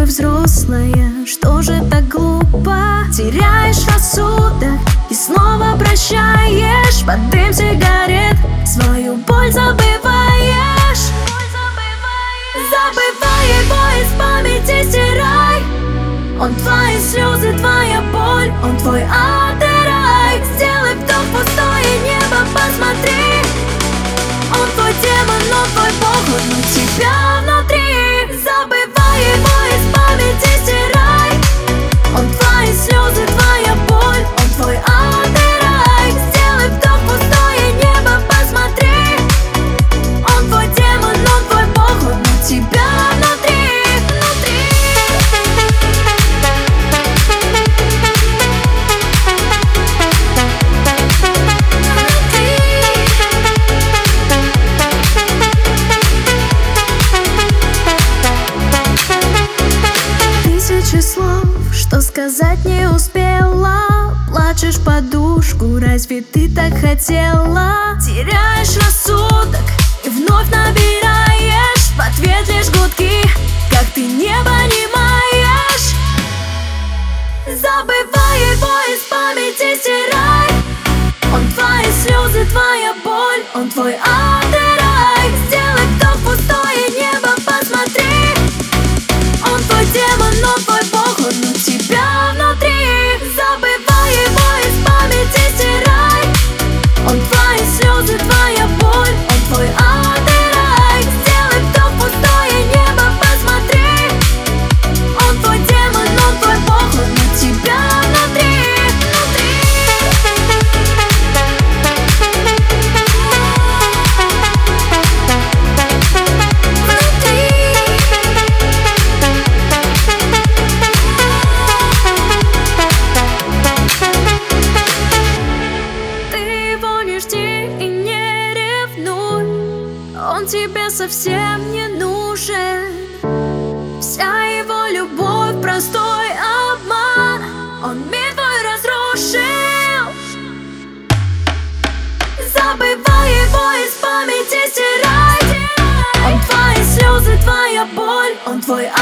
взрослая, что же так глупо? Теряешь рассудок и снова прощаешь под дым сигарет. Свою боль забываешь. Забывай его, из памяти стирай. Он твои слезы, твоя боль, он твой ад и рай. Сделай вдох в пустое небо, посмотри. Он твой демон, он твой бог, он у тебя внутри. Забывай его, из памяти стирай. Он твои слезы, твоя боль, он твой ад и рай. Сделай вдох в пустое небо, посмотри. Он твой демон, он твой бог, он у тебя внутри. Тысячи слов, что сказать не успела. Плачешь в подушку, разве ты так хотела? Теряешь рассудок и вновь набираешь. В ответ лишь гудки, как ты не понимаешь. Забывай его, из памяти стирай. Он твои слезы, твоя боль, он твой ад и рай. Сделай вдох в пустое небо, посмотри. Он твой демон, он твой бог, он у тебя внутри. Забывай его, из памяти стирай. Он твои слезы, твоя боль, он твой ад и рай. Сделай вдох в пустое небо, посмотри. Он твой демон, он твой бог, он у тебя внутри. Он тебе совсем не нужен. Вся его любовь простой обман. Он мир твой разрушил. Забывай его, из памяти стирай. Он твои слезы, твоя боль, он твой